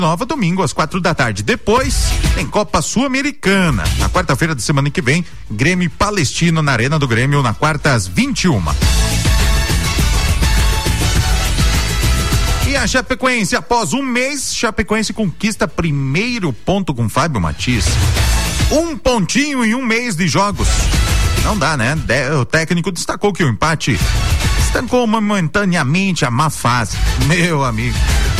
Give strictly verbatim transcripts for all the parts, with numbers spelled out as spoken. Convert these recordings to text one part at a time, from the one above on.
Nova, domingo às quatro da tarde. Depois tem Copa Sul-Americana. Na quarta-feira da semana que vem, Grêmio e Palestino na Arena do Grêmio, na quarta às vinte e uma. E a Chapecoense, após um mês, Chapecoense conquista primeiro ponto com Fábio Matias. Um pontinho em um mês de jogos. Não dá, né? O técnico destacou que o empate estancou momentaneamente a má fase. Meu amigo.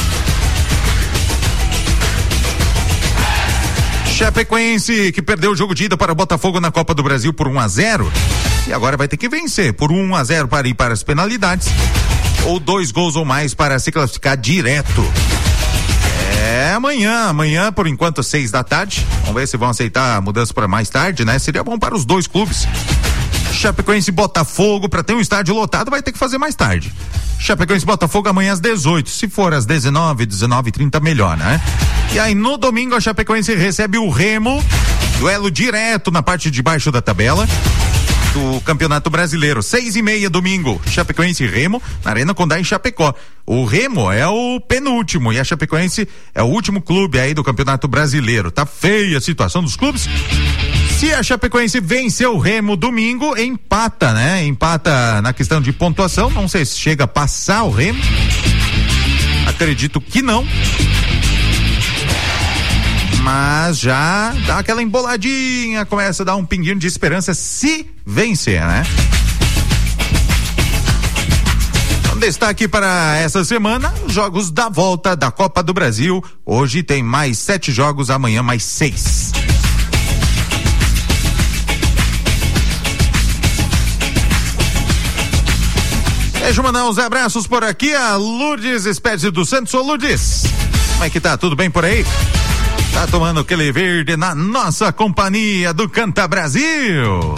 Chapecoense, que perdeu o jogo de ida para o Botafogo na Copa do Brasil por um a zero e agora vai ter que vencer por um a zero para ir para as penalidades ou dois gols ou mais para se classificar direto. É amanhã, amanhã por enquanto seis da tarde. Vamos ver se vão aceitar a mudança para mais tarde, né? Seria bom para os dois clubes. Chapecoense e Botafogo, para ter um estádio lotado vai ter que fazer mais tarde. Chapecoense e Botafogo amanhã às dezoito, se for às dezenove, dezenove e trinta melhor, né? E aí no domingo a Chapecoense recebe o Remo, duelo direto na parte de baixo da tabela do Campeonato Brasileiro, seis e meia domingo, Chapecoense e Remo na Arena Condá em Chapecó. O Remo é o penúltimo e a Chapecoense é o último clube aí do Campeonato Brasileiro. Tá feia a situação dos clubes. Se a Chapecoense vencer o Remo domingo, empata, né? Empata na questão de pontuação, não sei se chega a passar o Remo. Acredito que não. Mas já dá aquela emboladinha, começa a dar um pinguinho de esperança se vencer, né? Então, destaque para essa semana, os jogos da volta da Copa do Brasil. Hoje tem mais sete jogos, amanhã mais seis. Deixa eu mandar uns abraços por aqui, a Lourdes Espécie dos Santos. Ô Lourdes, como é que tá? Tudo bem por aí? Tá tomando aquele verde na nossa companhia do Canta Brasil.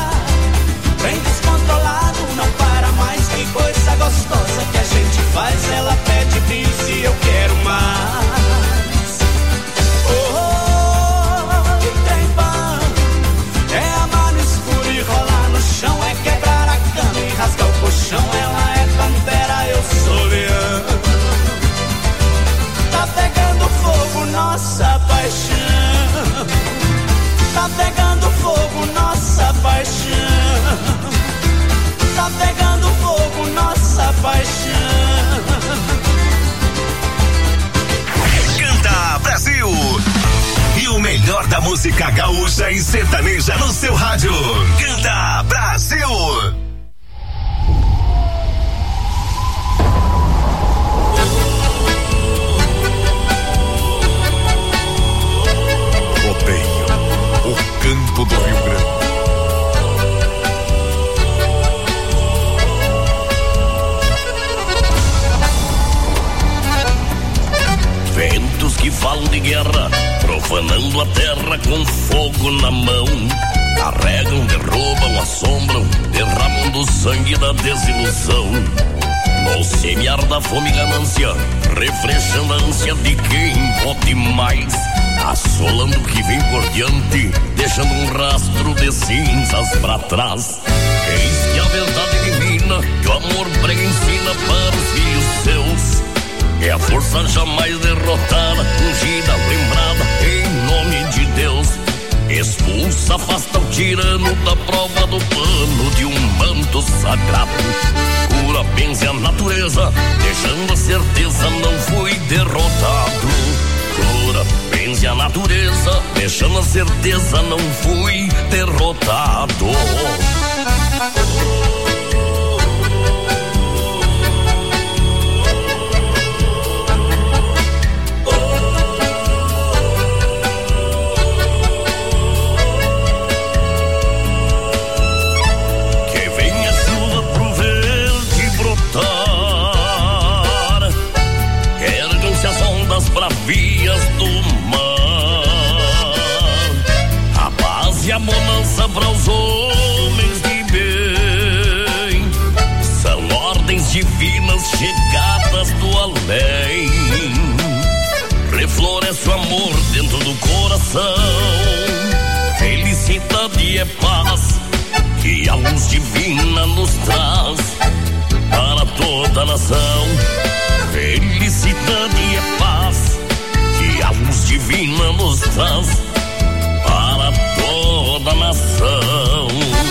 Faz fogo nossa paixão. Tá pegando fogo nossa paixão. Tá pegando fogo nossa paixão. Canta Brasil. E o melhor da música gaúcha e sertaneja no seu rádio. Canta Brasil. Rodeio, o canto do Rio Grande. Ventos que falam de guerra, profanando a terra com fogo na mão. Carregam, derrubam, assombram, derramando sangue da desilusão. No semear da fome e ganância, refreshando a ânsia de quem pode mais. Assolando o que vem por diante, deixando um rastro de cinzas pra trás. Eis que a verdade divina, que o amor prega ensina para os filhos seus. É a força jamais derrotada, ungida, lembrada em nome de Deus. Expulsa, afasta o tirano da prova do pano de um manto sagrado. Cura, benze a natureza, deixando a certeza não fui derrotado. Cura, benze a natureza, deixando a certeza não fui derrotado. Vias do mar, a paz e a bonança para os homens de bem, são ordens divinas chegadas do além. Refloresce o amor dentro do coração, felicidade é paz que a luz divina nos traz para toda a nação. Felicidade é paz que a luz divina nos traz para toda a nação.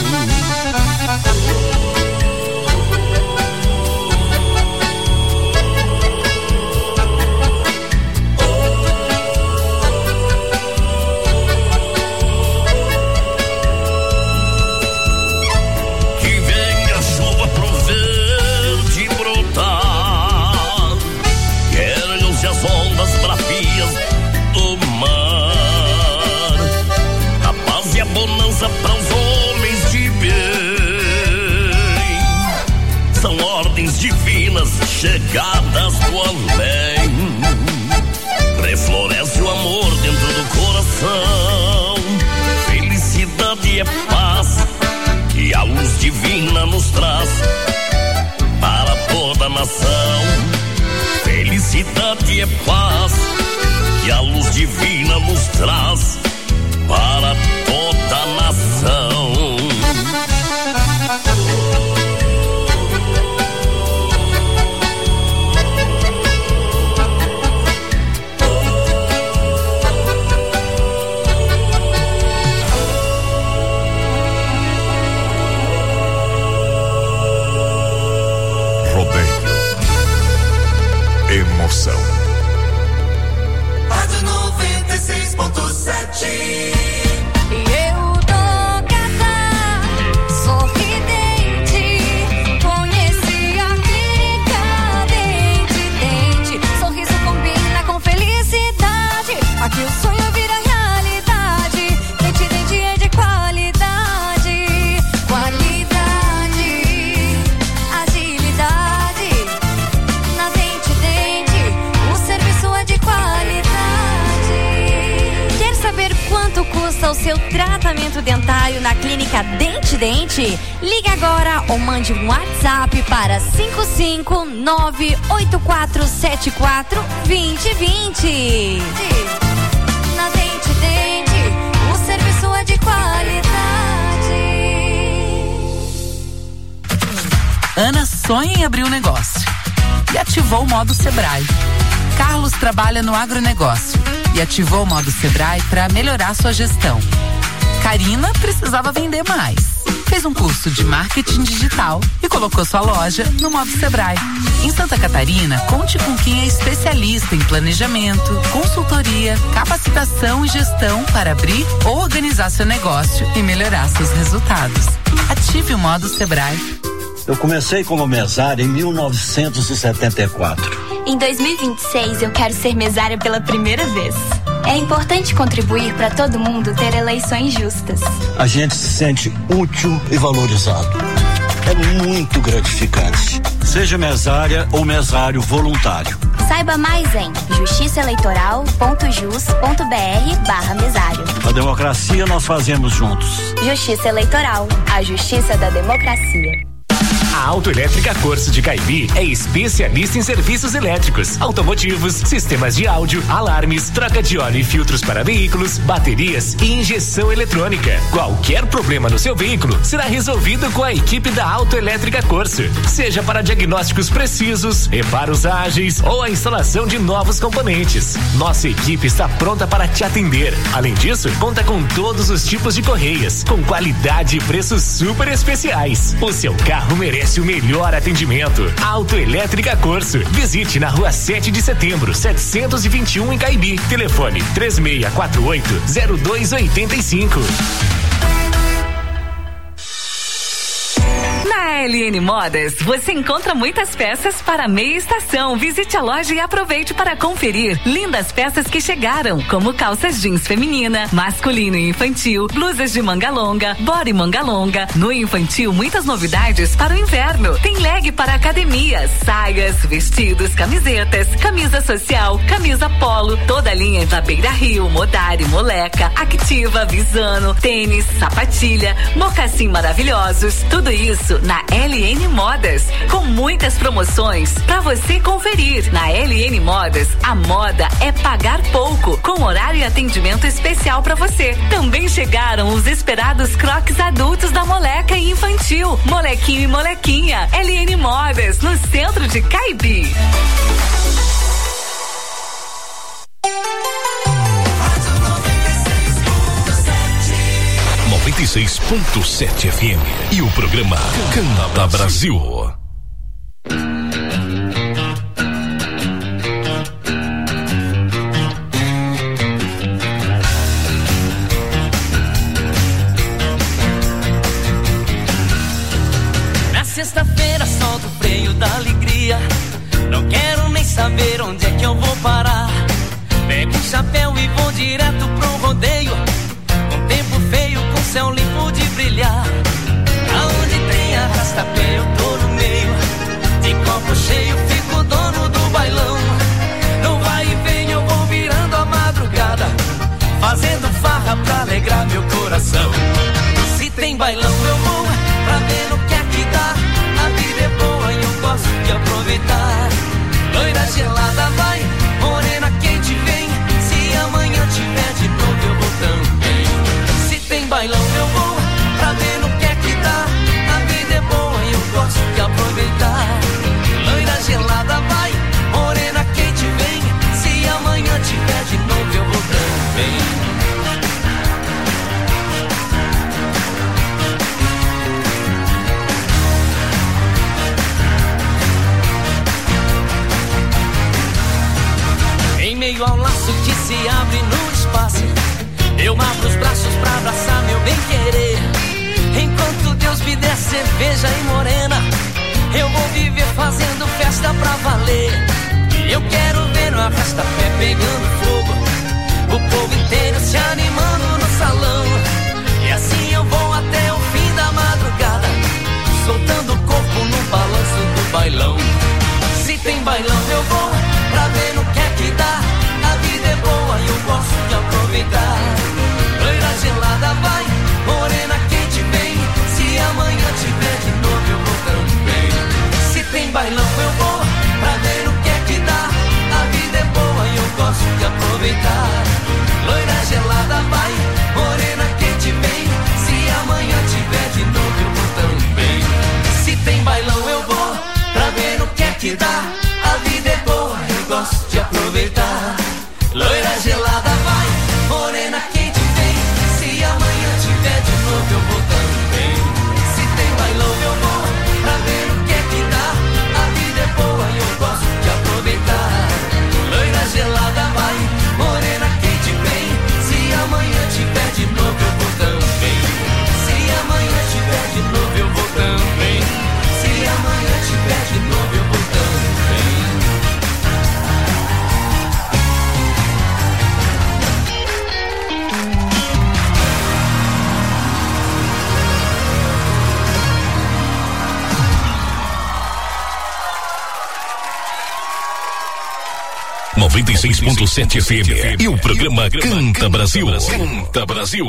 Que venha a chuva pro verde brotar, ergam-se as ondas bravias do mar, a paz e a bonança para os homens de bem, são ordens divinas chegadas do além. Refloresce o amor dentro do coração, felicidade é paz que a luz divina nos traz para toda a nação. Felicidade é paz que a luz divina nos traz para toda a nação. Rodeio, emoção. Rádio noventa e seis ponto sete. Aqui o sonho vira realidade. Dente Dente é de qualidade. Qualidade, agilidade. Na Dente Dente, o serviço é de qualidade. Quer saber quanto custa o seu tratamento dentário na clínica Dente Dente? Ligue agora ou mande um WhatsApp para cinco cinco nove oito quatro sete quatro dois zero dois zero. Na Dente Dente, o serviço é de qualidade. Ana sonha em abrir um negócio e ativou o modo Sebrae. Carlos trabalha no agronegócio e ativou o modo Sebrae para melhorar sua gestão. Karina precisava vender mais. Fez um curso de marketing digital e colocou sua loja no modo Sebrae. Em Santa Catarina, conte com quem é especialista em planejamento, consultoria, capacitação e gestão para abrir ou organizar seu negócio e melhorar seus resultados. Ative o modo Sebrae. Eu comecei como mesária em mil novecentos e setenta e quatro. Em dois mil e vinte e seis, eu quero ser mesária pela primeira vez. É importante contribuir para todo mundo ter eleições justas. A gente se sente útil e valorizado. É muito gratificante. Seja mesária ou mesário voluntário. Saiba mais em justiçaeleitoral.jus.br barra mesário. A democracia nós fazemos juntos. Justiça Eleitoral, a justiça da democracia. A Autoelétrica Corso de Caibi é especialista em serviços elétricos, automotivos, sistemas de áudio, alarmes, troca de óleo e filtros para veículos, baterias e injeção eletrônica. Qualquer problema no seu veículo será resolvido com a equipe da Autoelétrica Corso. Seja para diagnósticos precisos, reparos ágeis ou a instalação de novos componentes. Nossa equipe está pronta para te atender. Além disso, conta com todos os tipos de correias, com qualidade e preços super especiais. O seu carro merece o melhor atendimento. Autoelétrica Corso. Visite na rua sete de setembro, setecentos e vinte e um em Caibi. Telefone três seis quatro oito, zero dois oito cinco. Na L N Modas, você encontra muitas peças para meia estação. Visite a loja e aproveite para conferir lindas peças que chegaram, como calças jeans feminina, masculino e infantil, blusas de manga longa, body manga longa. No infantil, muitas novidades para o inverno. Tem leg para academia, saias, vestidos, camisetas, camisa social, camisa polo, toda a linha da Beira Rio, Modari, Moleca, Activa, Visano, tênis, sapatilha, mocassim maravilhosos. Tudo isso na L N Modas, com muitas promoções para você conferir. Na L N Modas, a moda é pagar pouco, com horário e atendimento especial para você. Também chegaram os esperados crocs adultos da Moleca e infantil, Molequinho e Molequinha. L N Modas, no centro de Caibi. noventa e seis ponto sete F M e o programa Canta Brasil. Na sexta-feira solto o freio da alegria. Não quero nem saber onde é que eu vou parar. Pego um chapéu e vou direto pro rodeio. Um tempo feio com céu limpo de brilhar. Aonde tem arrasta-pé eu tô no meio. De copo cheio fico dono do bailão. Não vai e vem eu vou virando a madrugada, fazendo farra pra alegrar meu coração. Se tem bailão eu vou pra ver no que é que dá. A vida é boa e eu gosto de aproveitar. Loira gelada vai, morena quente vem. Se amanhã tiver de novo eu vou também. Se tem bailão eu vou pra ver no que é que dá. A vida é boa e eu gosto de aproveitar. Loira gelada vai, morena quente vem. Se amanhã tiver de novo eu vou também. Em meio ao laço que se abre no espaço, eu abro os braços pra abraçar meu bem-querer. Enquanto Deus me der cerveja e morena, eu vou viver fazendo festa pra valer. E eu quero ver no arrasta-pé pegando fogo, o povo inteiro se animando no salão. E assim eu vou até o fim da madrugada, soltando o corpo no balanço do bailão. Se tem bailão eu vou pra ver no que é que dá. A vida é boa e eu gosto de aproveitar. Loira gelada vai, morena quente vem. Se amanhã tiver de novo eu vou também. Se tem bailão eu vou pra ver o que é que dá. A vida é boa e eu gosto noventa e seis ponto sete F M e o programa Canta Brasil. Canta Brasil.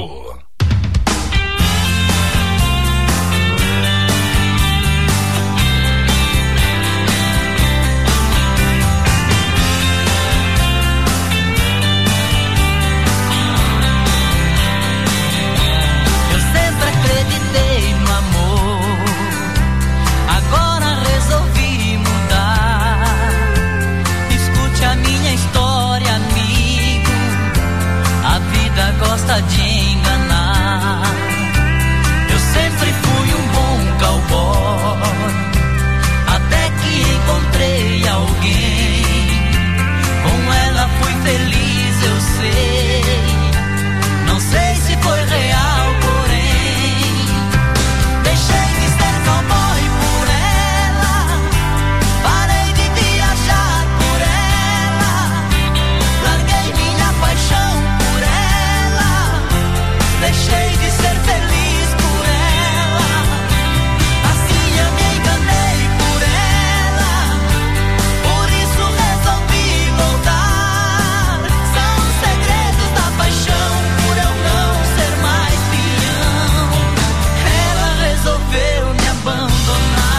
Gosta de enganar. Eu sempre fui um bom cowboy, até que encontrei alguém. Com ela fui feliz, eu sei. Não sei se foi real, porém deixei de ser cowboy por ela. Parei de viajar por ela. Larguei minha paixão. Deixei de ser feliz por ela. Assim eu me enganei por ela. Por isso resolvi voltar. São os segredos da paixão, por eu não ser mais peão. Ela resolveu me abandonar.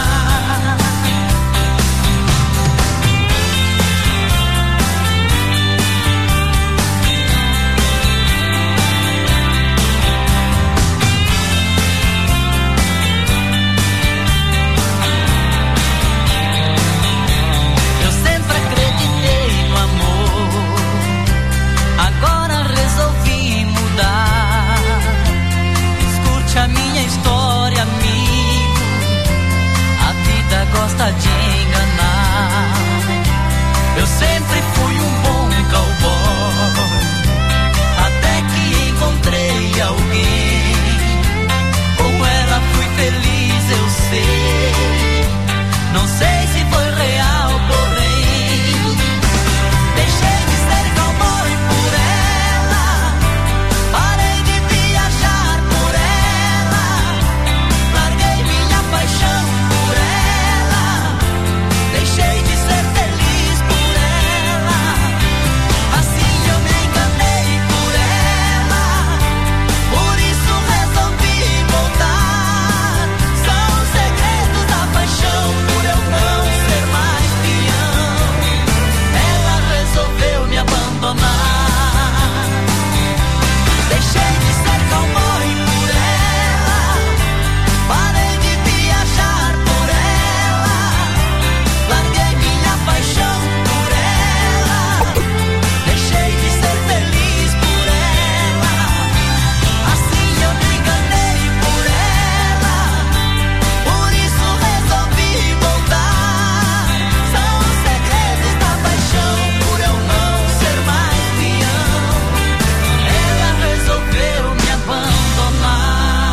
A minha história, amigo, a vida gosta de enganar. Eu sempre fui um bom cowboy, até que encontrei alguém. Com ela fui feliz, eu sei. Não sei se foi real, porém deixei de ser cowboy por ela. Parei de viajar por ela. Larguei minha paixão por ela. Deixei de ser feliz por ela. Assim eu me enganei por ela. Por isso resolvi voltar. São os segredos da paixão, por eu não ser mais peão. Ela resolveu me abandonar. Deixei de ser cowboy por ela. Parei de viajar por ela. Larguei minha paixão por ela. Deixei de ser feliz por ela. Assim eu me enganei por ela. Por isso resolvi voltar. São os segredos da paixão, por eu não ser mais peão. Ela resolveu me abandonar.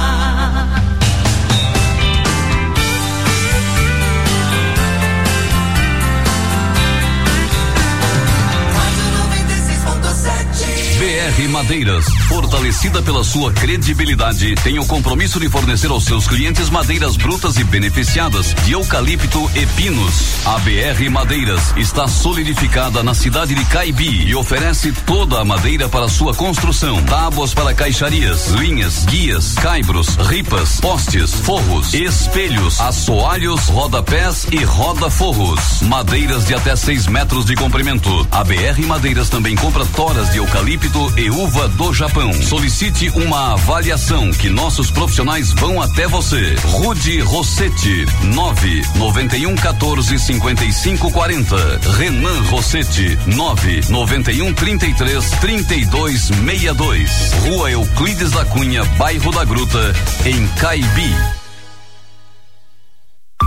B R Madeiras, fortalecida pela sua credibilidade, tem o compromisso de fornecer aos seus clientes madeiras brutas e beneficiadas de eucalipto e pinos. A B R Madeiras está solidificada na cidade de Caibi e oferece toda a madeira para sua construção, tábuas para caixarias, linhas, guias, caibros, ripas, postes, forros, espelhos, assoalhos, rodapés e roda-forros. Madeiras de até seis metros de comprimento. A B R Madeiras também compra toras de eucalipto e uva do Japão. Solicite uma avaliação que nossos profissionais vão até você. Rude Rossetti, nove nove um um quatro cinco cinco quatro zero. Renan Rossetti, nove nove um três três três dois seis dois. Rua Euclides da Cunha, bairro da Gruta, em Caibi.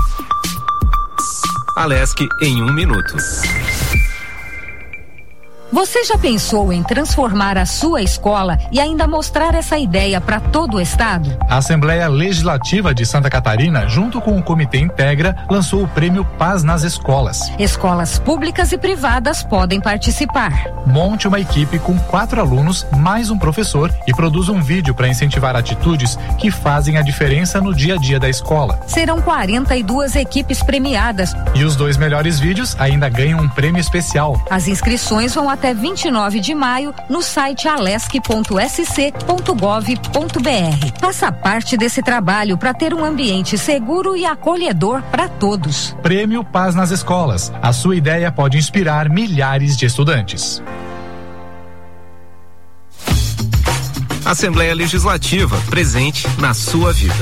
Alesc em um minuto. Você já pensou em transformar a sua escola e ainda mostrar essa ideia para todo o estado? A Assembleia Legislativa de Santa Catarina, junto com o Comitê Integra, lançou o Prêmio Paz nas Escolas. Escolas públicas e privadas podem participar. Monte uma equipe com quatro alunos, mais um professor, e produza um vídeo para incentivar atitudes que fazem a diferença no dia a dia da escola. Serão quarenta e duas equipes premiadas. E os dois melhores vídeos ainda ganham um prêmio especial. As inscrições vão até vinte e nove de maio no site alesc ponto s c ponto gov ponto b r. Faça parte desse trabalho para ter um ambiente seguro e acolhedor para todos. Prêmio Paz nas Escolas. A sua ideia pode inspirar milhares de estudantes. Assembleia Legislativa, presente na sua vida.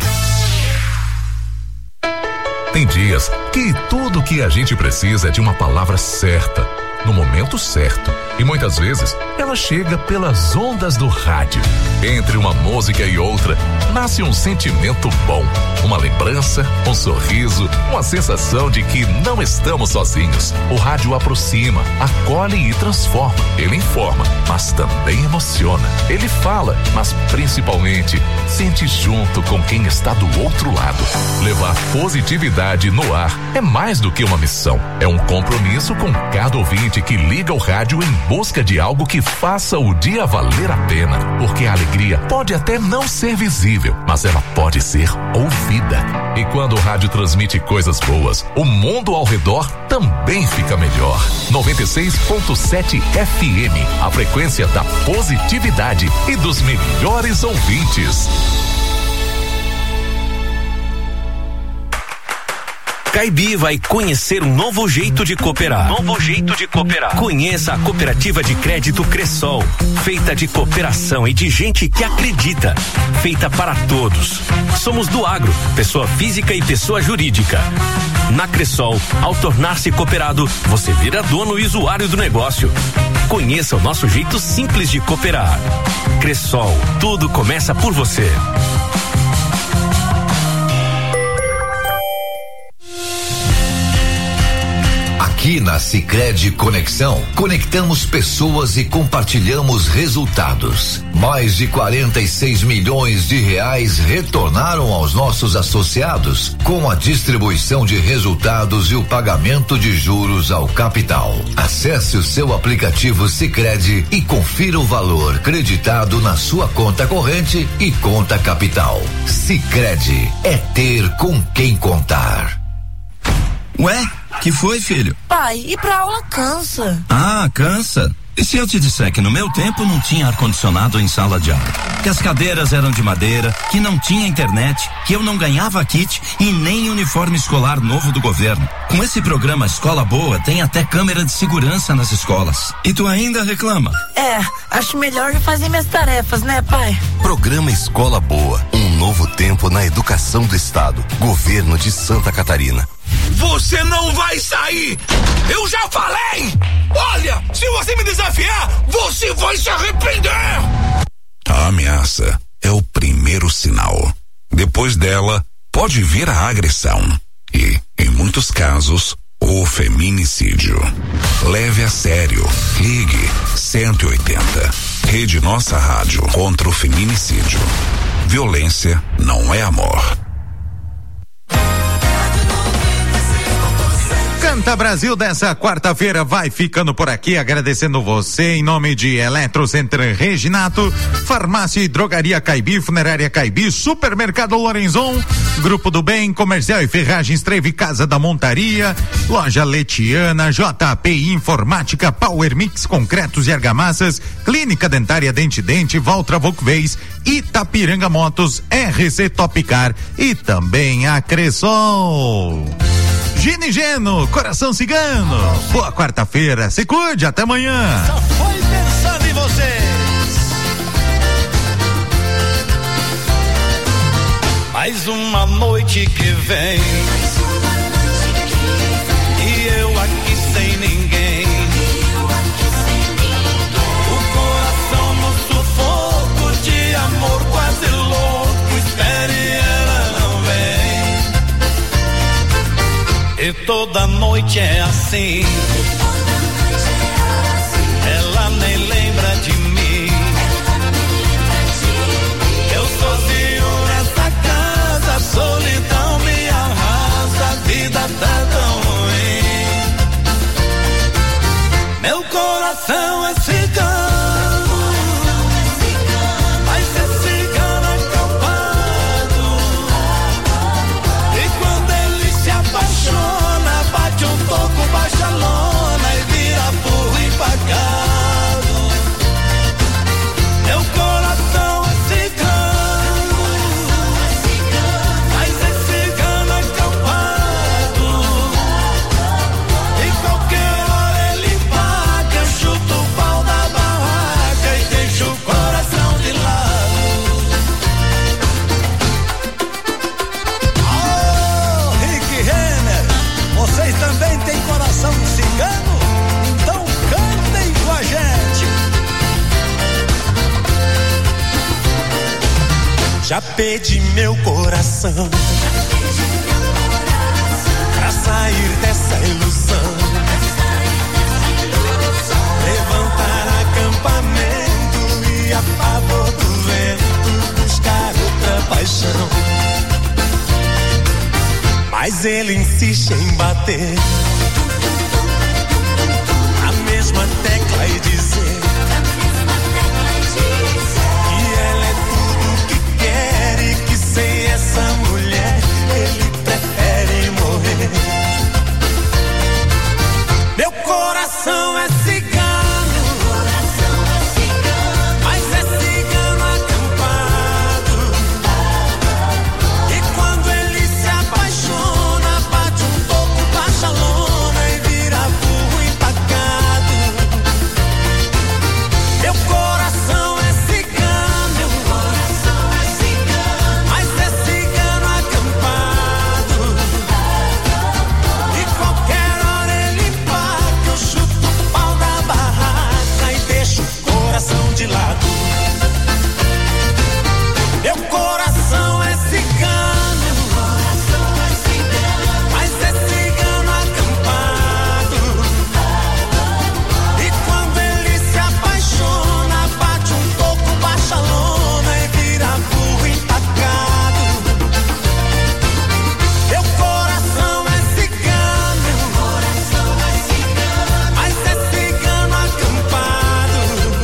Tem dias que tudo que a gente precisa é de uma palavra certa, no momento certo. E muitas vezes ela chega pelas ondas do rádio. Entre uma música e outra, nasce um sentimento bom, uma lembrança, um sorriso, uma sensação de que não estamos sozinhos. O rádio aproxima, acolhe e transforma. Ele informa, mas também emociona. Ele fala, mas principalmente sente junto com quem está do outro lado. Levar positividade no ar é mais do que uma missão. É um compromisso com cada ouvinte que liga o rádio em busca de algo que faça o dia valer a pena, porque a alegria pode até não ser visível, mas ela pode ser ouvida. E quando o rádio transmite coisas boas, o mundo ao redor também fica melhor. noventa e seis ponto sete F M, a frequência da positividade e dos melhores ouvintes. Caibi vai conhecer um novo jeito de cooperar. Novo jeito de cooperar. Conheça a cooperativa de crédito Cressol, feita de cooperação e de gente que acredita, feita para todos. Somos do agro, pessoa física e pessoa jurídica. Na Cressol, ao tornar-se cooperado, você vira dono e usuário do negócio. Conheça o nosso jeito simples de cooperar. Cressol, tudo começa por você. Aqui na Sicredi Conexão, conectamos pessoas e compartilhamos resultados. Mais de quarenta e seis milhões de reais retornaram aos nossos associados com a distribuição de resultados e o pagamento de juros ao capital. Acesse o seu aplicativo Sicredi e confira o valor creditado na sua conta corrente e conta capital. Sicredi é ter com quem contar. Ué, que foi, filho? Pai, ir pra aula cansa. Ah, cansa? E se eu te disser que no meu tempo não tinha ar-condicionado em sala de aula? Que as cadeiras eram de madeira, que não tinha internet, que eu não ganhava kit e nem uniforme escolar novo do governo. Com esse programa Escola Boa, tem até câmera de segurança nas escolas. E tu ainda reclama? É, acho melhor eu fazer minhas tarefas, né, pai? Programa Escola Boa, um novo tempo na educação do estado. Governo de Santa Catarina. Você não vai sair! Eu já falei! Olha, se você me desafiar, você vai se arrepender! A ameaça é o primeiro sinal. Depois dela, pode vir a agressão. E, em muitos casos, o feminicídio. Leve a sério. Ligue cento e oitenta. Rede Nossa Rádio contra o feminicídio. Violência não é amor. Canta Brasil dessa quarta-feira vai ficando por aqui, agradecendo você em nome de Eletrocenter Reginato, Farmácia e Drogaria Caibi, Funerária Caibi, Supermercado Lorenzon, Grupo do Bem, Comercial e Ferragens Treve, Casa da Montaria, Loja Letiana, J P I Informática, Power Mix Concretos e Argamassas, Clínica Dentária Dente Dente, Valtra Volkswagen, Itapiranga Motos, R C Topcar e também a Cressol. Gino e Geno, Coração Cigano. Boa quarta-feira, se cuide, até amanhã. Só foi pensando em vocês. Mais uma noite que vem. E eu aqui sem ninguém. O coração no sufoco de amor quase louco. Espere, ela não vem. E toda noite é assim. Já pedi meu coração pra sair dessa ilusão, levantar acampamento e a favor do vento buscar outra paixão. Mas ele insiste em bater a mesma tecla e dizer que ela é tudo que quer e que sem essa mulher ele prefere morrer. Meu coração é cigano, mas é cigano acampado. E quando ele se apaixona, bate um pouco, baixa a lona e vira burro empacado. Meu coração é cigano, meu coração é cigano, mas é cigano acampado. E qualquer hora ele empata, eu chuto o pau da barraca e deixo o coração de lado. Meu coração é cigano, meu coração é cigano, mas é cigano acampado. E quando ele se apaixona, bate um pouco, baixa a lona e vira burro empacado. Meu coração é cigano, meu coração é cigano, mas é cigano acampado.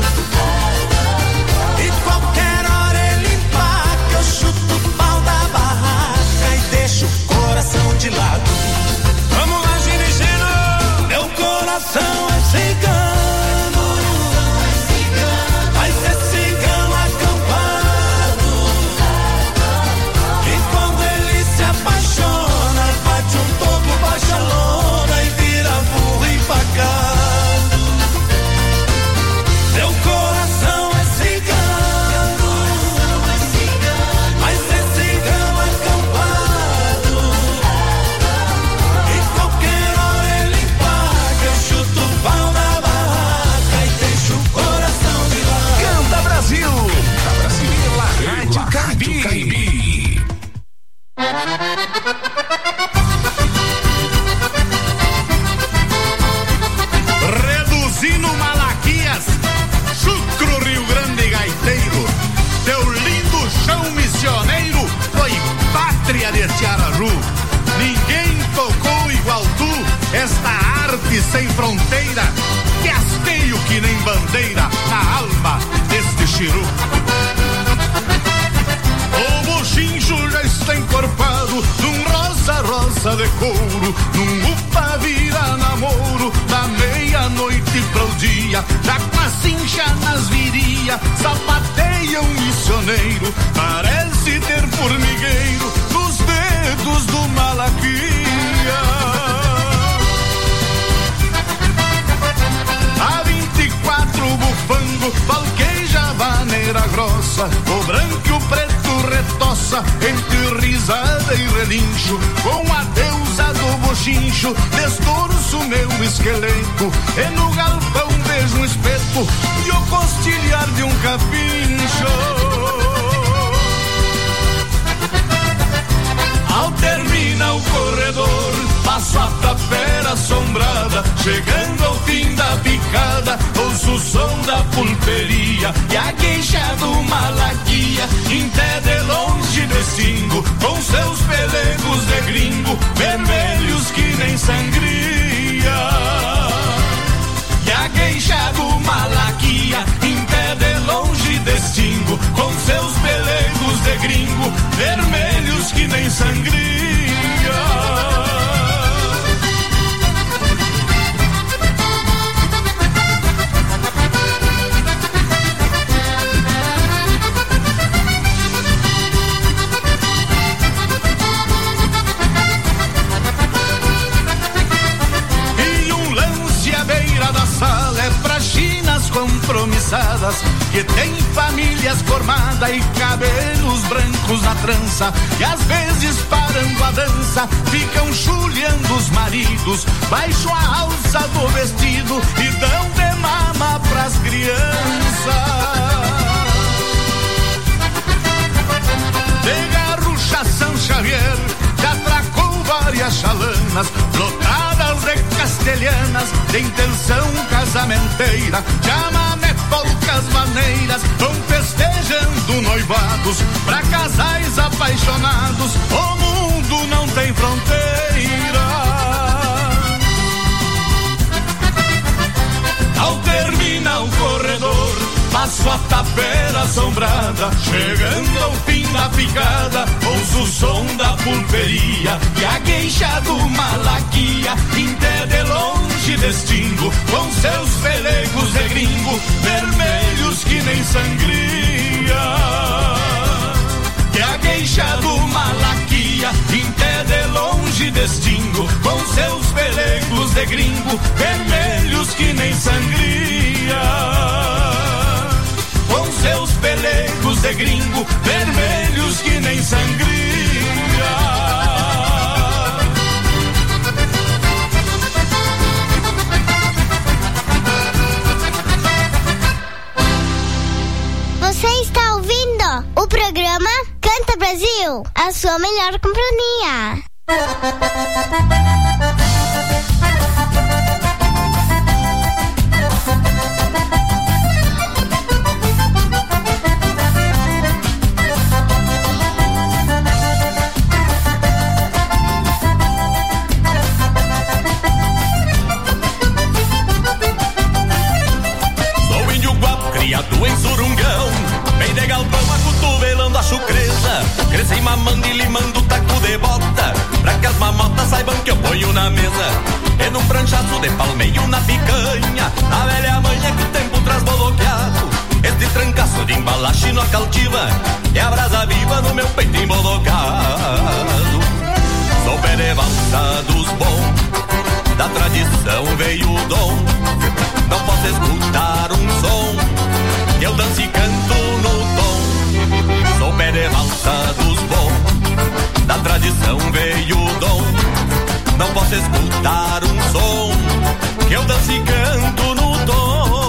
E qualquer hora ele empaca, eu chuto o pau da barraca e deixo o coração de lado. Vamos lá, Ginigino! Meu coração é cigano, mas é cigano acampado. E quando ele se apaixona, bate um pouco, baixa a lona e vira burro empacado. Meu coração é cigano, mas é cigano acampado. E qualquer hora ele empaca, eu chuto o pau da barraca e deixo o coração de lado. Canta Brasil. Canta Brasil pela Rádio Caimbi. Reduzindo Malaquias, Chucro Rio Grande Gaiteiro, teu lindo chão missioneiro foi pátria deste Araju. Ninguém tocou igual tu esta arte sem fronteira, que hasteio que nem bandeira na alma deste chiru. O bochincho já está encorpado num rosa, rosa de couro, num upa vira namoro, da meia-noite pro dia, já com a cincha nas viria, sapateia um missioneiro, parece ter formigueiro nos dedos do Malaquia. A vinte e quatro bufango, valqueja vaneira grossa, o branco e o preto retoça, entre risada e relincho, com a deusa do bochincho, destorço meu esqueleto, e no galpão vejo um espeto e o costilhar de um capincho. Ao termina o corredor, passo a tapera assombrada, chegando ao fim da picada, ouço o som da pulperia e a queixa do Malaquia, em pé de longe destingo, com seus pelegos de gringo, vermelhos que nem sangria. E a queixa do Malaquia, em pé de longe destingo, com seus pelegos de gringo, vermelhos que nem sangria. compromissadas, que tem famílias formadas e cabelos brancos na trança, e às vezes parando a dança, ficam chulhando os maridos, baixo a alça do vestido e dão de mama pras crianças. baianas, lotadas de castelhanas, de intenção casamenteira, chamamé, polcas, maneiras, vão festejando noivados, pra casais apaixonados, o mundo não tem fronteira. Ao terminar o corredor, passo a tapera assombrada, chegando ao fim da picada, ouço o som da pulperia e a queixa do Malaquia, até de longe distingo, com seus pelegos de gringo, vermelhos que nem sangria. E a queixa do Malaquia, até de longe distingo, com seus pelegos de gringo, vermelhos que nem sangria. Com seus pelegos de gringo, vermelhos que nem sangria. Você está ouvindo o programa Canta Brasil, a sua melhor companhia. Criado em surungão, bem de galpão, acotovelando a chucreza, cresci mamando e limando taco de bota, pra que as mamotas saibam que eu ponho na mesa. E num pranchaço de palmeio na picanha, a velha manha que o tempo traz bloqueado, este trancaço de embalache no caltiva, e a brasa viva no meu peito embolocado. Sou pé de valsa dos bons, da tradição veio o dom, não posso escutar um som que eu danço e canto no tom. Sou pé de valsa dos bons, da tradição veio o dom, não posso escutar um som que eu danço e canto no tom.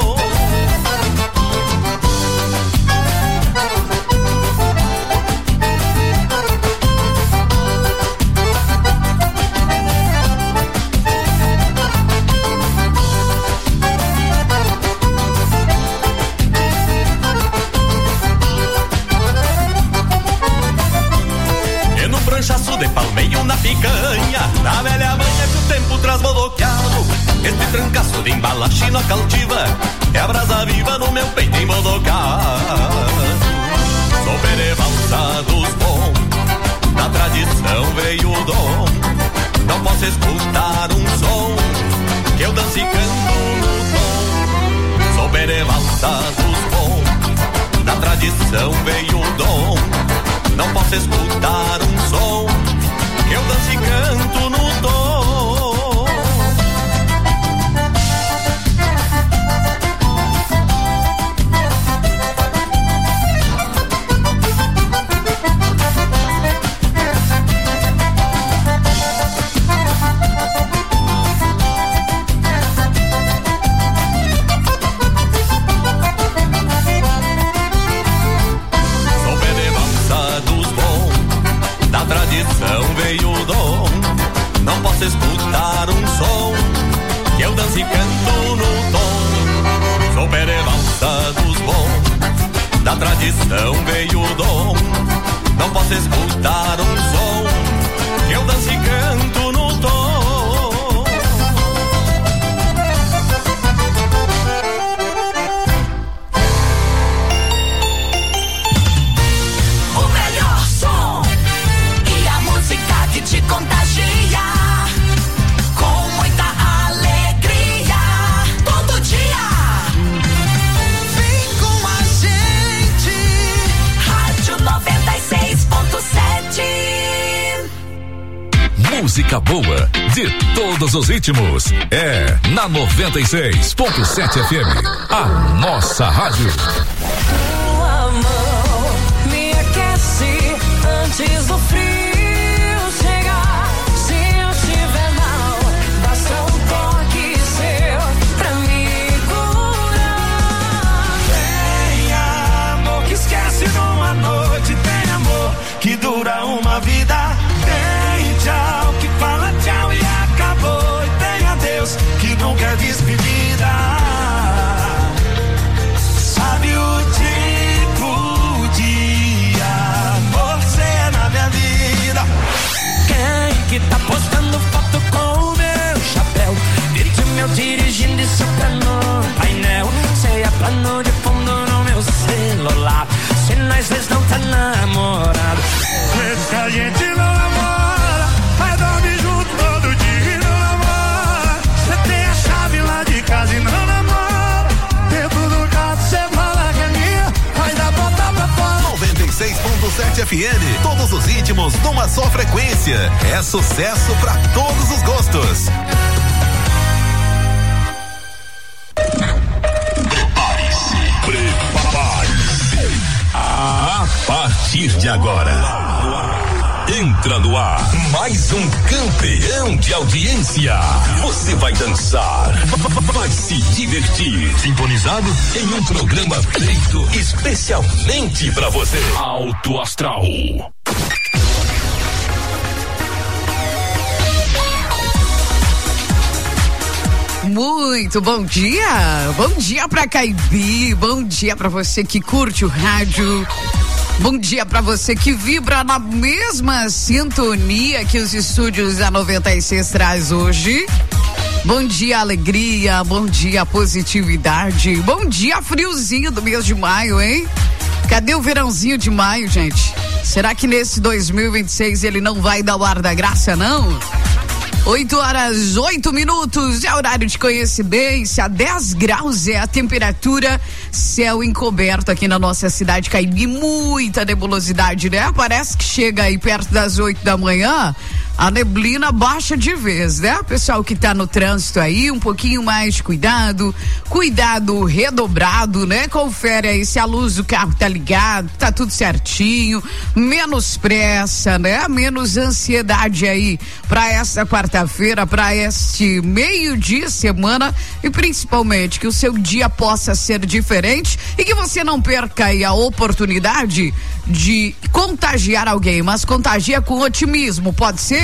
Pranchaço de palmeio na picanha, na velha manha que o tempo traz bloqueado, este trancaço de embalache na caltiva, é a brasa viva no meu peito embodocado. Sou pé de valsa dos bons, da tradição veio o dom, não posso escutar um som que eu danço e canto no tom. Sou pé de valsa dos bons, da tradição veio o dom, não posso escutar um som que eu danço e canto no tom. Tradição veio o dom, não posso escutar um som que eu danço e canto no tom. Sou pé de valsa dos bons, da tradição veio o dom, não posso escutar um som que eu danço e canto no tom. Te contagia com muita alegria todo dia. Vem com a gente, Rádio noventa e seis ponto sete. Música boa de todos os ritmos é na noventa e seis ponto sete F M, a nossa rádio. Tua mão me aquece antes do frio. Que dura uma vida, tem tchau, que fala tchau. F M. Todos os ritmos numa só frequência. É sucesso pra todos os gostos. Prepare-se. Prepare-se. A partir de agora. Entra no ar mais um campeão de audiência. Você vai dançar, vai se divertir, sintonizado em um programa feito especialmente pra você. Alto Astral. Muito bom dia, bom dia pra Caibi, bom dia pra você que curte o rádio. Bom dia para você que vibra na mesma sintonia que os estúdios da noventa e seis traz hoje. Bom dia, alegria, bom dia, positividade, bom dia, friozinho do mês de maio, hein? Cadê o verãozinho de maio, gente? Será que nesse dois mil e vinte e seis ele não vai dar o ar da graça, não? oito horas, oito minutos, é horário de coincidência, dez graus é a temperatura, céu encoberto aqui na nossa cidade, Caibi, muita nebulosidade, né? Parece que chega aí perto das oito da manhã, a neblina baixa de vez, né? Pessoal que tá no trânsito aí, um pouquinho mais de cuidado, cuidado redobrado, né? Confere aí se a luz do carro tá ligada, tá tudo certinho, menos pressa, né? Menos ansiedade aí pra essa quarta-feira, pra este meio de semana e principalmente que o seu dia possa ser diferente e que você não perca aí a oportunidade de contagiar alguém, mas contagia com otimismo, pode ser?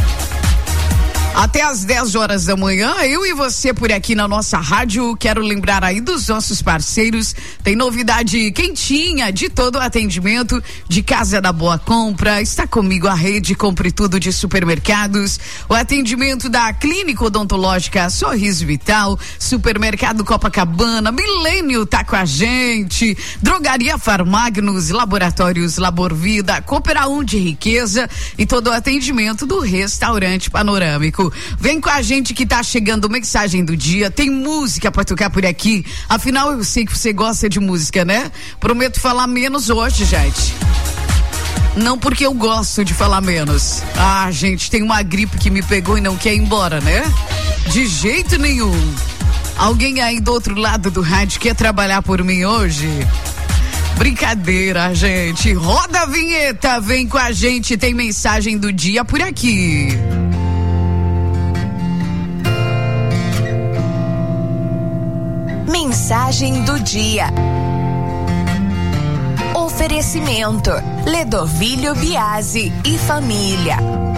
Até às dez horas da manhã, eu e você por aqui na nossa rádio. Quero lembrar aí dos nossos parceiros. Tem novidade quentinha de todo o atendimento de Casa da Boa Compra. Está comigo a rede Compre Tudo de supermercados. O atendimento da Clínica Odontológica Sorriso Vital, Supermercado Copacabana, Milênio tá com a gente. Drogaria Farmagnos, Laboratórios Labor Vida, Coopera um de Riqueza e todo o atendimento do Restaurante Panorâmico. Vem com a gente que tá chegando mensagem do dia, tem música pra tocar por aqui, afinal eu sei que você gosta de música, né? Prometo falar menos hoje, gente. Não porque eu gosto de falar menos. Ah, gente, tem uma gripe que me pegou e não quer ir embora, né? De jeito nenhum. Alguém aí do outro lado do rádio quer trabalhar por mim hoje? Brincadeira, gente. Roda a vinheta, vem com a gente, tem mensagem do dia por aqui. Mensagem do dia. Oferecimento: Ledovílio Biasi e família.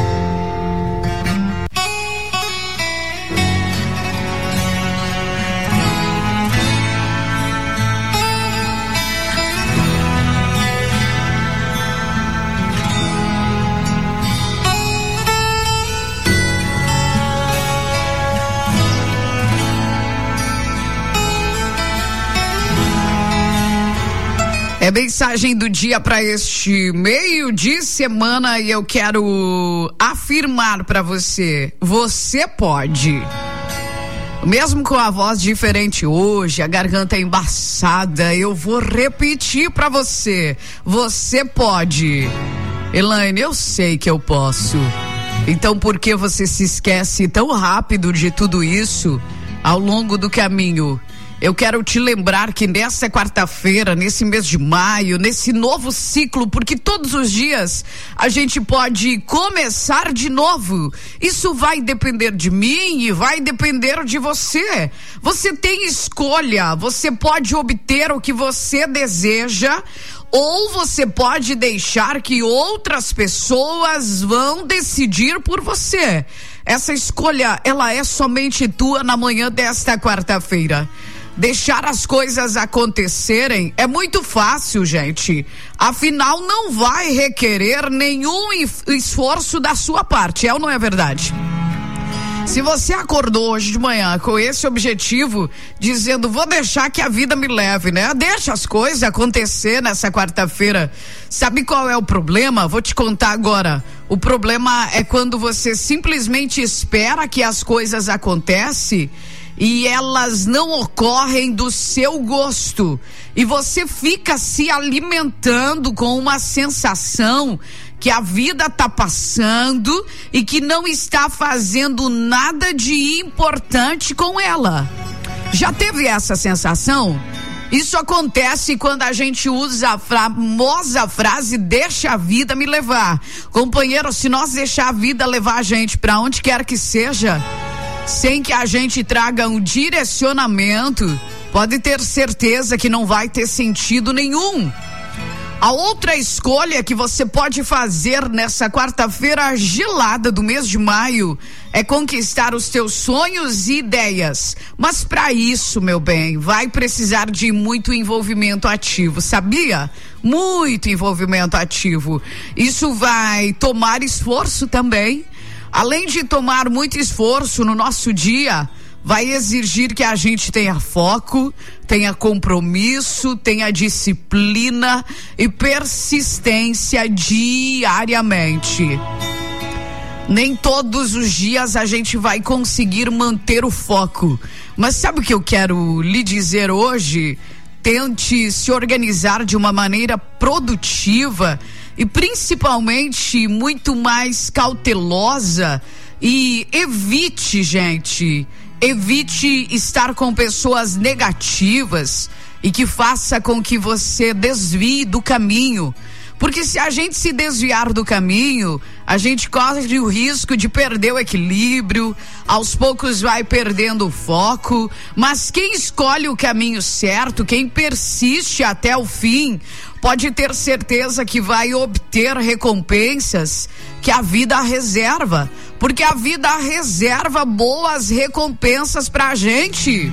É mensagem do dia para este meio de semana e eu quero afirmar para você, você pode. Mesmo com a voz diferente hoje, a garganta embaçada, eu vou repetir para você, você pode. Elaine, eu sei que eu posso. Então por que você se esquece tão rápido de tudo isso ao longo do caminho? Eu quero te lembrar que nessa quarta-feira, nesse mês de maio, nesse novo ciclo, porque todos os dias a gente pode começar de novo. Isso vai depender de mim e vai depender de você. Você tem escolha, você pode obter o que você deseja ou você pode deixar que outras pessoas vão decidir por você. Essa escolha, ela é somente tua na manhã desta quarta-feira. Deixar as coisas acontecerem é muito fácil, gente. Afinal, não vai requerer nenhum esforço da sua parte, é ou não é verdade? Se você acordou hoje de manhã com esse objetivo, dizendo, vou deixar que a vida me leve, né? Deixa as coisas acontecer nessa quarta-feira. Sabe qual é o problema? Vou te contar agora. O problema é quando você simplesmente espera que as coisas acontecem e elas não ocorrem do seu gosto. E você fica se alimentando com uma sensação que a vida tá passando e que não está fazendo nada de importante com ela. Já teve essa sensação? Isso acontece quando a gente usa a famosa frase deixa a vida me levar. Companheiro, se nós deixar a vida levar a gente para onde quer que seja, sem que a gente traga um direcionamento, pode ter certeza que não vai ter sentido nenhum. A outra escolha que você pode fazer nessa quarta-feira gelada do mês de maio é conquistar os teus sonhos e ideias. Mas para isso, meu bem, vai precisar de muito envolvimento ativo, sabia? Muito envolvimento ativo. Isso vai tomar esforço também. Além de tomar muito esforço no nosso dia, vai exigir que a gente tenha foco, tenha compromisso, tenha disciplina e persistência diariamente. Nem todos os dias a gente vai conseguir manter o foco. Mas sabe o que eu quero lhe dizer hoje? Tente se organizar de uma maneira produtiva e principalmente muito mais cautelosa e evite, gente, evite estar com pessoas negativas e que faça com que você desvie do caminho. Porque se a gente se desviar do caminho, a gente corre o risco de perder o equilíbrio, aos poucos vai perdendo o foco, mas quem escolhe o caminho certo, quem persiste até o fim, pode ter certeza que vai obter recompensas que a vida reserva, porque a vida reserva boas recompensas pra gente.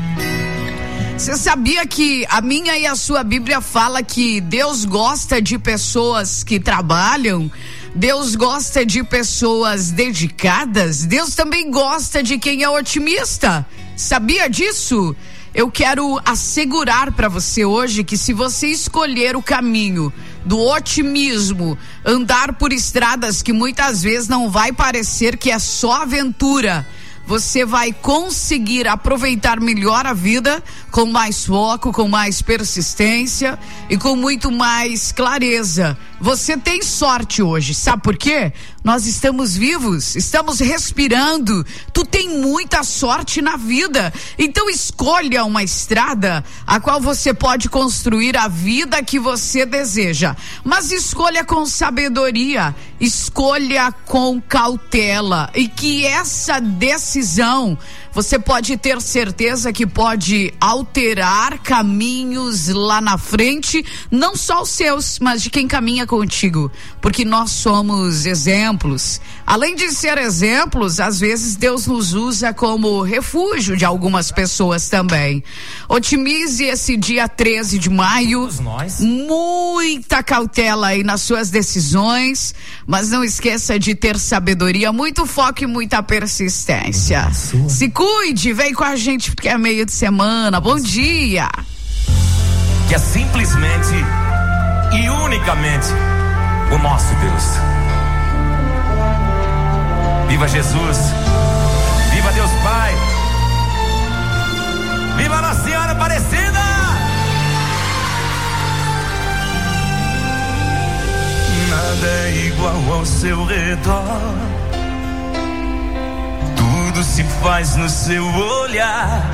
Você sabia que a minha e a sua Bíblia fala que Deus gosta de pessoas que trabalham? Deus gosta de pessoas dedicadas? Deus também gosta de quem é otimista. Sabia disso? Eu quero assegurar para você hoje que se você escolher o caminho do otimismo, andar por estradas que muitas vezes não vai parecer que é só aventura, você vai conseguir aproveitar melhor a vida com mais foco, com mais persistência e com muito mais clareza. Você tem sorte hoje, sabe por quê? Nós estamos vivos, estamos respirando. Tu tem muita sorte na vida. Então escolha uma estrada a qual você pode construir a vida que você deseja. Mas escolha com sabedoria, escolha com cautela, e que essa decisão você pode ter certeza que pode alterar caminhos lá na frente, não só os seus, mas de quem caminha contigo, porque nós somos exemplos. Além de ser exemplos, às vezes Deus nos usa como refúgio de algumas pessoas também. Otimize esse dia treze de maio, muita cautela aí nas suas decisões, mas não esqueça de ter sabedoria, muito foco e muita persistência. Se cuide, vem com a gente porque é meio de semana. Bom dia. Que é simplesmente e unicamente o nosso Deus. Viva Jesus, viva Deus Pai, viva Nossa Senhora Aparecida. Nada é igual ao seu redor, tudo se faz no seu olhar,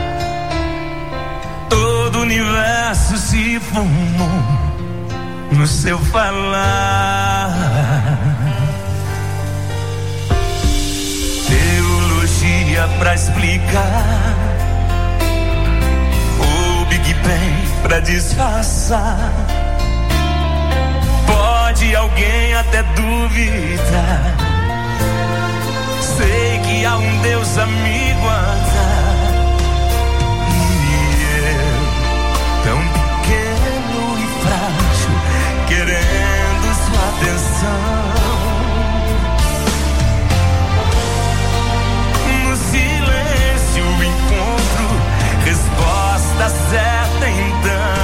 todo o universo se formou no seu falar. Teologia pra explicar, o Big Bang pra disfarçar. Pode alguém até duvidar, sei que há um Deus a me guardar. E eu, tão pequeno e frágil, querendo sua atenção. No silêncio encontro resposta certa então.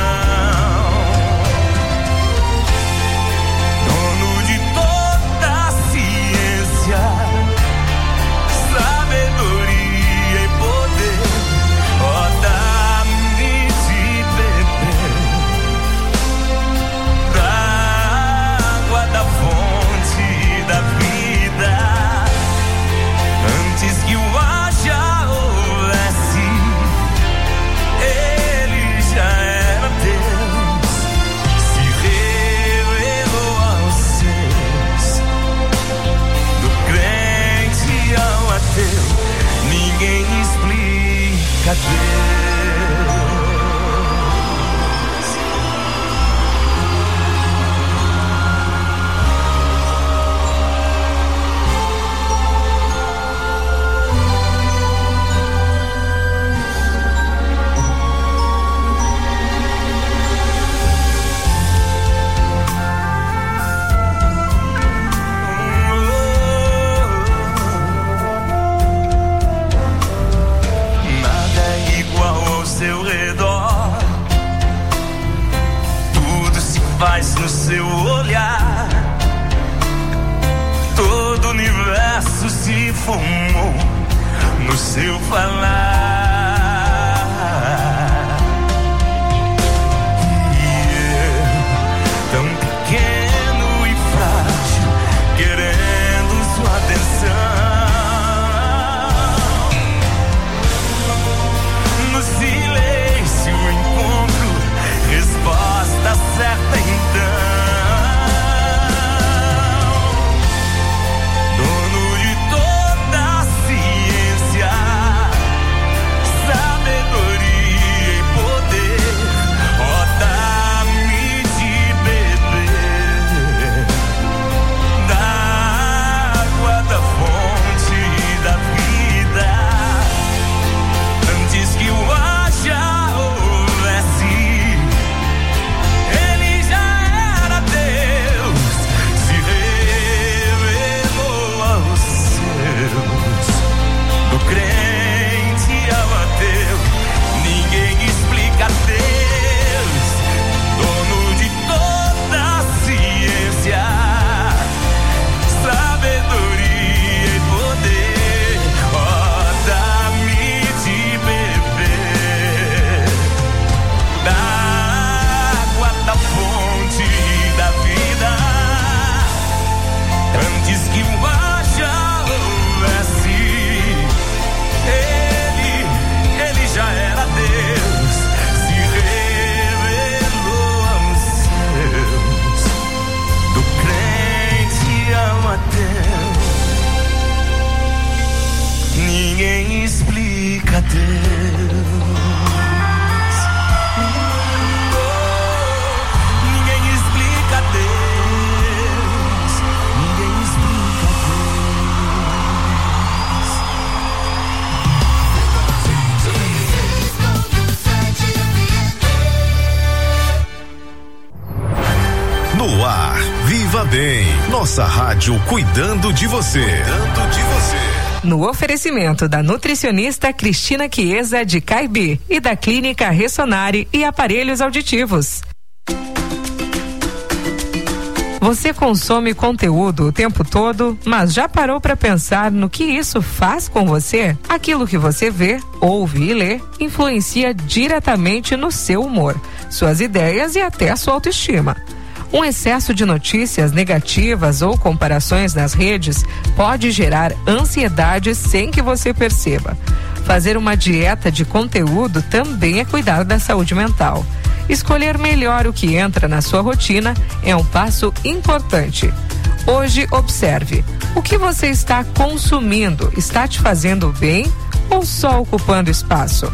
Dono de toda a ciência, sabedoria e poder. paz no seu olhar. Todo o universo se formou no seu falar. E eu, tão pequeno e frágil, querendo sua atenção. No silêncio encontro resposta certa então. Dono de toda a ciência, sabedoria e poder, ó, dá-me de beber da água da fonte da vida, antes que o ar já houvesse. Ele já era Deus, se revelou aos seus. Do crente ao ateu, ninguém explica Deus, dono de toda a ciência, sabedoria e poder, ó, dá-me de beber da água da fonte da vida, antes que o ar já houvesse. Ele, ele já era Deus, se revelou aos seus. Do crente ao ateu, ninguém explica Deus. Oh, ninguém explica Deus, ninguém explica No ar, Viva Bem, nossa rádio cuidando de você. Cuidando de você. No oferecimento da nutricionista Cristina Chiesa de Caibi e da Clínica Ressonare e Aparelhos Auditivos. Você consome conteúdo o tempo todo, mas já parou para pensar no que isso faz com você? Aquilo que você vê, ouve e lê influencia diretamente no seu humor, suas ideias e até a sua autoestima. Um excesso de notícias negativas ou comparações nas redes pode gerar ansiedade sem que você perceba. Fazer uma dieta de conteúdo também é cuidar da saúde mental. Escolher melhor o que entra na sua rotina é um passo importante. Hoje, observe: o que você está consumindo está te fazendo bem ou só ocupando espaço?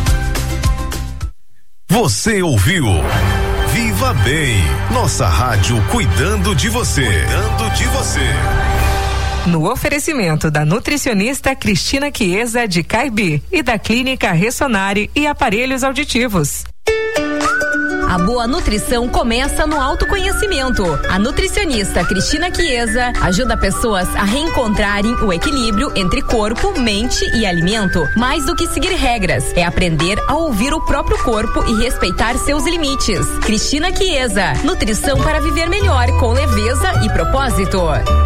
Você ouviu Viva Bem, nossa rádio cuidando de você. Cuidando de você. No oferecimento da nutricionista Cristina Chiesa de Caibi e da Clínica Ressonare e Aparelhos Auditivos. A boa nutrição começa no autoconhecimento. A nutricionista Cristina Chiesa ajuda pessoas a reencontrarem o equilíbrio entre corpo, mente e alimento. Mais do que seguir regras, é aprender a ouvir o próprio corpo e respeitar seus limites. Cristina Chiesa, nutrição para viver melhor com leveza e propósito.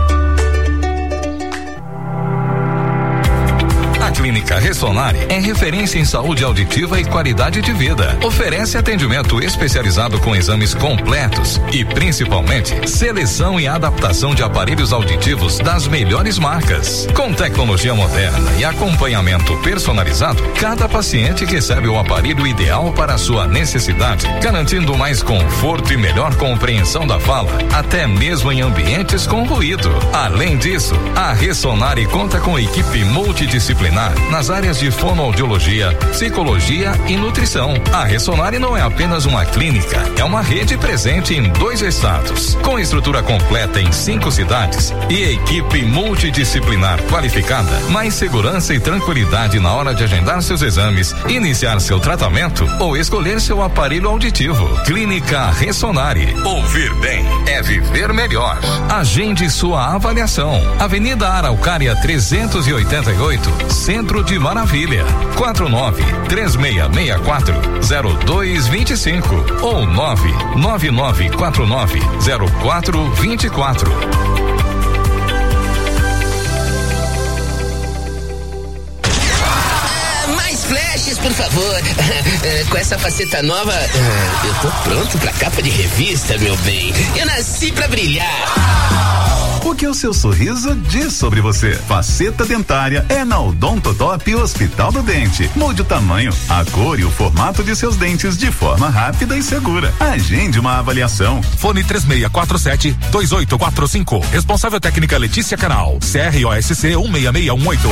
A Clínica Ressonare é referência em saúde auditiva e qualidade de vida. Oferece atendimento especializado com exames completos e, principalmente, seleção e adaptação de aparelhos auditivos das melhores marcas. Com tecnologia moderna e acompanhamento personalizado, cada paciente recebe o aparelho ideal para a sua necessidade, garantindo mais conforto e melhor compreensão da fala, até mesmo em ambientes com ruído. Além disso, a Ressonare conta com equipe multidisciplinar nas áreas de fonoaudiologia, psicologia e nutrição. A Ressonare não é apenas uma clínica, é uma rede presente em dois estados, com estrutura completa em cinco cidades e equipe multidisciplinar qualificada, mais segurança e tranquilidade na hora de agendar seus exames, iniciar seu tratamento ou escolher seu aparelho auditivo. Clínica Ressonare. Ouvir bem é viver melhor. Agende sua avaliação. Avenida Araucária trezentos e oitenta e oito, Centro Centro de Maravilha. quatro nove três seis seis quatro zero dois dois cinco ou nove nove nove quatro nove zero quatro dois quatro. Flashes, por favor. Com essa faceta nova, eu tô pronto pra capa de revista, meu bem. Eu nasci pra brilhar. O que o seu sorriso diz sobre você? Faceta dentária é na Odontotop Hospital do Dente. Mude o tamanho, a cor e o formato de seus dentes de forma rápida e segura. Agende uma avaliação. Fone três seis quatro sete dois oito quatro cinco. Responsável técnica Letícia Canal. C R O S C um seis seis um oito.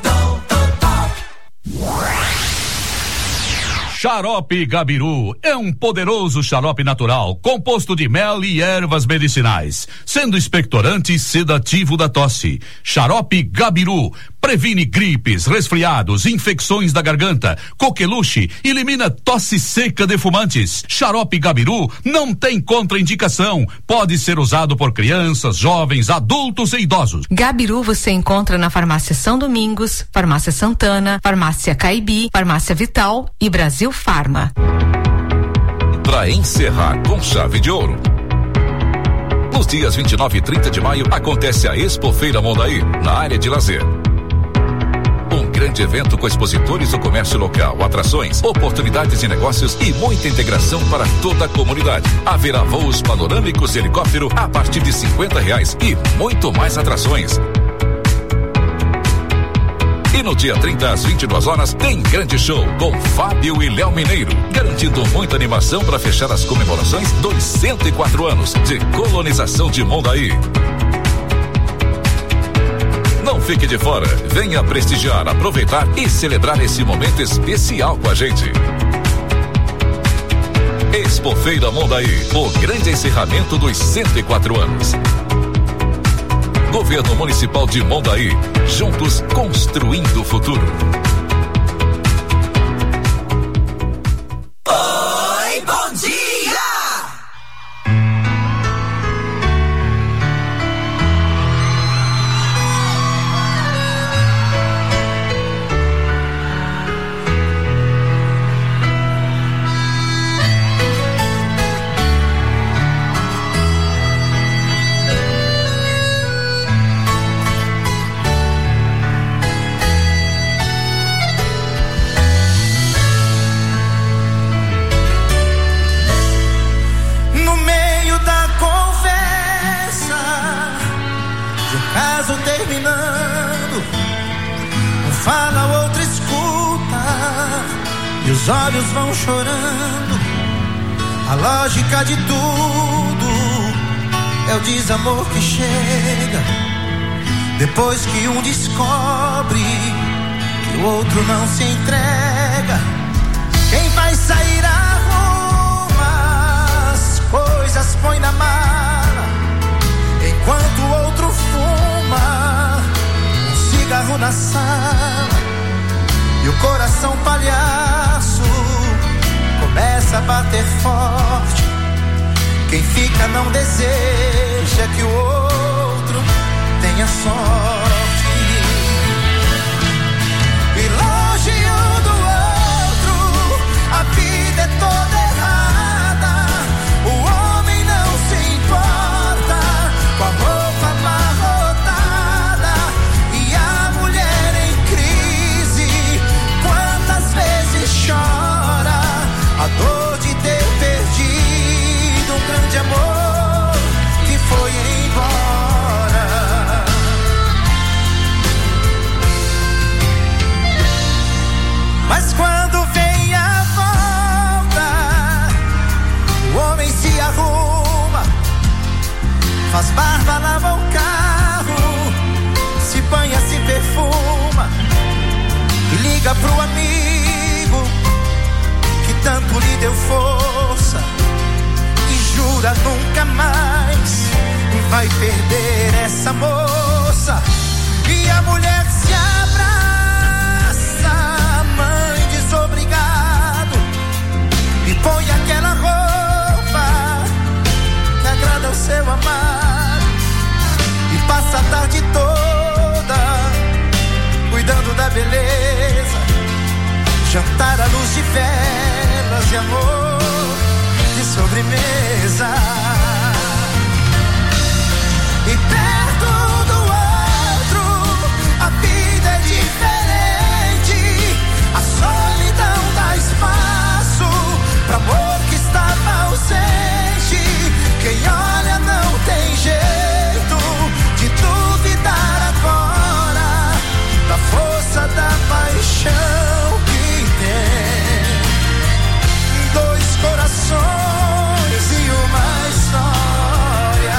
Xarope Gabiru é um poderoso xarope natural, composto de mel e ervas medicinais, sendo expectorante e sedativo da tosse. Xarope Gabiru previne gripes, resfriados, infecções da garganta, coqueluche, elimina tosse seca de fumantes. Xarope Gabiru não tem contraindicação, pode ser usado por crianças, jovens, adultos e idosos. Gabiru você encontra na Farmácia São Domingos, Farmácia Santana, Farmácia Caibi, Farmácia Vital e Brasil Farma. Para encerrar com chave de ouro, nos dias vinte e nove e trinta de maio acontece a Expo Feira Mondaí, na área de lazer. Um grande evento com expositores do comércio local, atrações, oportunidades de negócios e muita integração para toda a comunidade. Haverá voos panorâmicos de helicóptero a partir de cinquenta reais e muito mais atrações. E no dia trinta, às vinte e duas horas, tem grande show com Fábio e Léo Mineiro, garantindo muita animação para fechar as comemorações dos cento e quatro anos de colonização de Mondaí. Não fique de fora, venha prestigiar, aproveitar e celebrar esse momento especial com a gente. Expo Feira Mondaí, o grande encerramento dos cento e quatro anos. Governo Municipal de Mondaí, juntos construindo o futuro. Oi, bom dia! Os olhos vão chorando, a lógica de tudo é o desamor que chega depois que um descobre que o outro não se entrega. Quem vai sair arruma as coisas, põe na mala, enquanto o outro fuma um cigarro na sala. E o coração palhaço começa a bater forte. Quem fica não deseja que o outro tenha sorte. E longe um do outro, a vida é toda errada. O homem não se importa com a roupa amarrotada e a mulher em crise. Quantas vezes chora a dor de ter perdido um grande amor que foi embora. Mas quando vem a volta, o homem se arruma, faz barba, lava o carro, se banha, se perfuma e liga pro amigo que tanto lhe deu força e jura nunca mais vai perder essa moça. E a mulher se abraça, mãe desobrigado, e põe aquela roupa que agrada ao seu amado e passa a tarde toda cuidando da beleza, jantar à luz de velas e amor de sobremesa. E perto do outro a vida é diferente, a solidão dá espaço pra amor que estava ausente. Quem olha não tem jeito de duvidar agora da força da paixão que tem. Dois corações e uma história,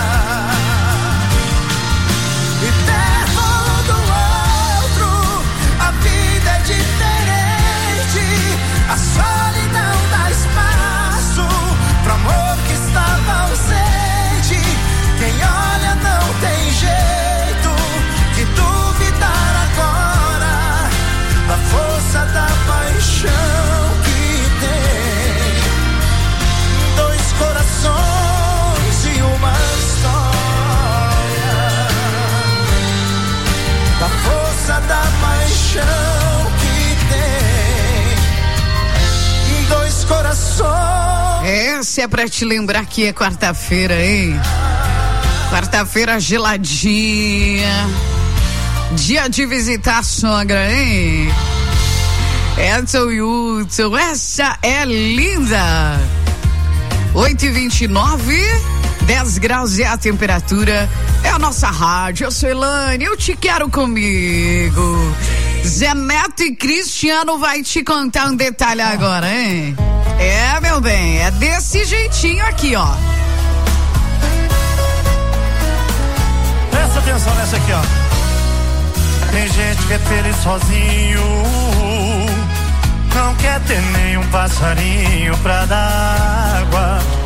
e perto do outro a vida é diferente, a solidão dá espaço pro amor que estava ausente. Quem olha não tem jeito de duvidar agora da força da paixão que tem. Dois corações e uma história, da força da paixão que tem. Dois corações. Essa é pra te lembrar que é quarta-feira, hein? Quarta-feira geladinha, dia de visitar a sogra, hein? Edson e Hudson, essa é linda. oito e vinte e nove, dez graus é a temperatura. É a nossa rádio. Eu sou Elane, eu te quero comigo. Zé Neto e Cristiano vai te contar um detalhe agora, hein? É, meu bem, é desse jeitinho aqui, ó. Presta atenção nessa aqui, ó. Tem gente que é feliz sozinho, não quer ter nenhum passarinho pra dar água.